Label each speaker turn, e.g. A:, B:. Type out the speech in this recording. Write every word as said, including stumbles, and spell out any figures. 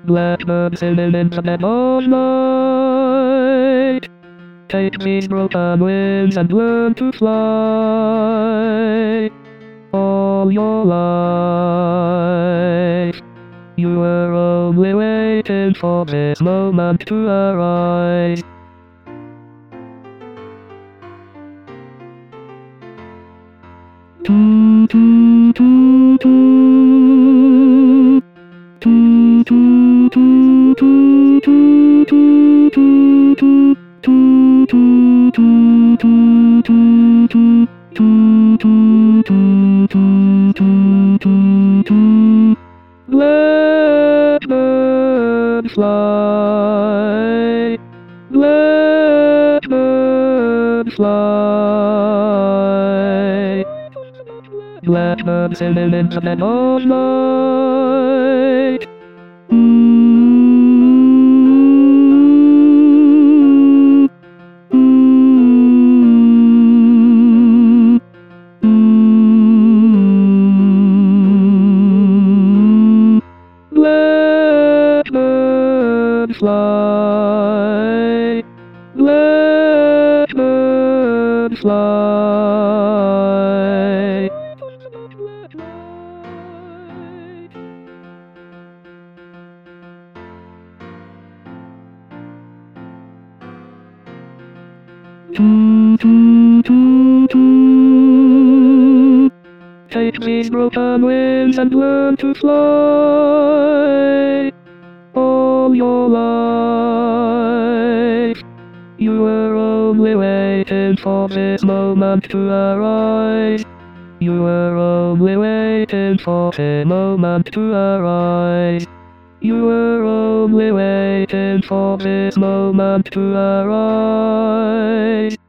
A: Blackbird singing into the moonlight. Take these broken wings and learn to fly. All your life, you were only waiting for this moment to arise. Toot, toot, toot, toot. Toot, toot, toot, toot, toot, toot, toot. Toot, toot, toot, toot, toot, toot. Toot, toot, toot, toot, toot, toot, toot. Blackbird fly. Blackbird fly. Blackbird singing into the moonlight. Blackbird fly. Blackbird fly. Toot, toot, toot, toot. Take these broken wings and learn to fly. All your life, you were only waiting for this moment to arise. You were only waiting for this moment to arise. You were only waiting for this moment to arise.